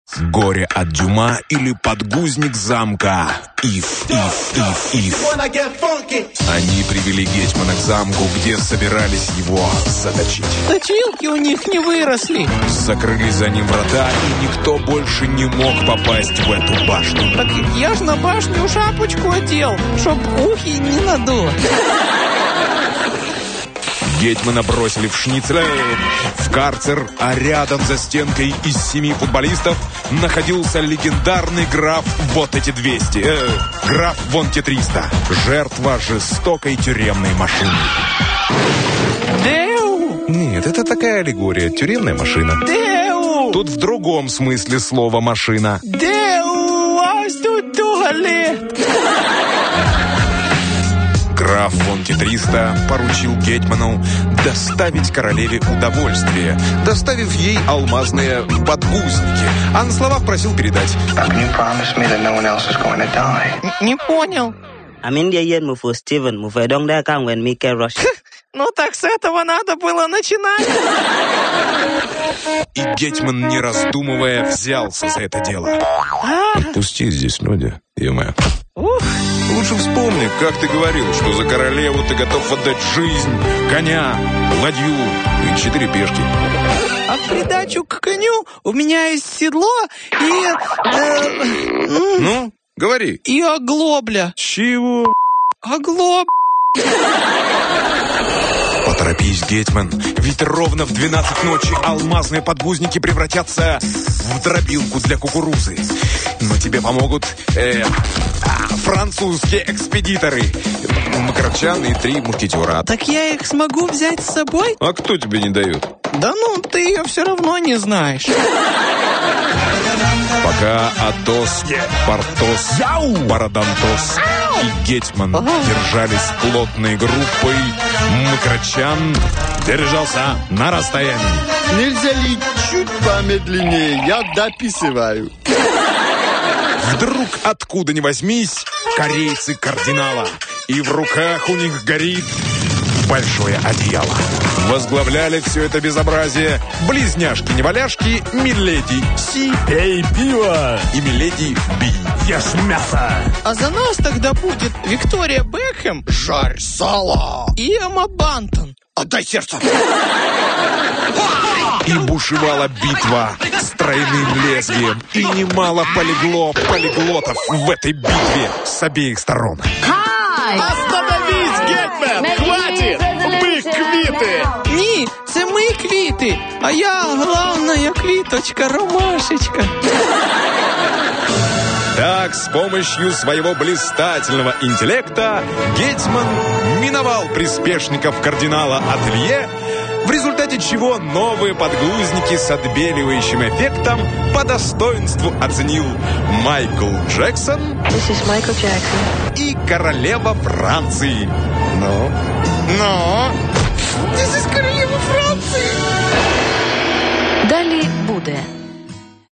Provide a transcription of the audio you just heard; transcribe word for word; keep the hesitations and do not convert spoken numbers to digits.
Горе от Дюма или подгузник замка. Иф, иф, иф, иф. Они привели Гетмана к замку, где собирались его заточить. Точилки у них не выросли. Закрыли за ним врата, и никто больше не мог попасть в эту башню. Так я ж на башню шапочку одел, чтоб ухи не надуло. Гетмана бросили в шницель, в карцер, а рядом за стенкой из семи футболистов находился легендарный граф вот эти двести, э, граф Вонте триста, жертва жестокой тюремной машины. Деу! Нет, это такая аллегория, тюремная машина. Деу! Тут в другом смысле слова машина. Деу! Ась тут туалет! Граф Вонте триста поручил Гетману доставить королеве удовольствие, доставив ей алмазные подгузники, а на словах просил передать. Не понял. Ну так с этого надо было начинать. И Гетман, не раздумывая, взялся за это дело. Пусти здесь люди, е-мое. Ух. Лучше вспомни, как ты говорил, что за королеву ты готов отдать жизнь, коня, ладью и четыре пешки. А в придачу к коню у меня есть седло и... Э, ну, говори. И оглобля. Чего? Оглоб... Поторопись, Гетман, ведь ровно в двенадцать ночи алмазные подгузники превратятся в дробилку для кукурузы. Но тебе помогут э, а, французские экспедиторы, Макарчан и три мушкетера. Так я их смогу взять с собой? А кто тебе не дает? Да ну, ты ее все равно не знаешь. Пока Атос, Портос, Парадонтос и Гетман держались плотной группой, Макарчан держался на расстоянии. Нельзя ли чуть помедленнее? Я дописываю. Вдруг, откуда ни возьмись, корейцы кардинала, и в руках у них горит большое одеяло. Возглавляли все это безобразие близняшки-неваляшки Миледи Си, Эй, пиво! и Миледи Би. Ешь мясо! А за нас тогда будет Виктория Бекхэм, Жарь сало! и Эмма Бантон. Отдай сердце! И бушевала битва с тройным лезвием, и немало полегло полиглотов в этой битве с обеих сторон. Остановись, Гетман! Хватит! Мы квиты! Ні, це ми квіти, а я главная квіточка, ромашечка. Так, с помощью своего блистательного интеллекта Гетман миновал приспешников кардинала Ателье, в результате чего новые подгузники с отбеливающим эффектом по достоинству оценил Майкл Джексон This is Michael Jackson. и королева Франции. Ну? Но... This is королева Франции. Далі буде.